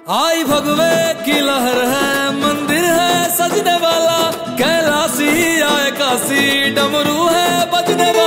आई भगवे की लहर है, मंदिर है सजने वाला, कैलाशी आए काशी, डमरू है बजने वाला।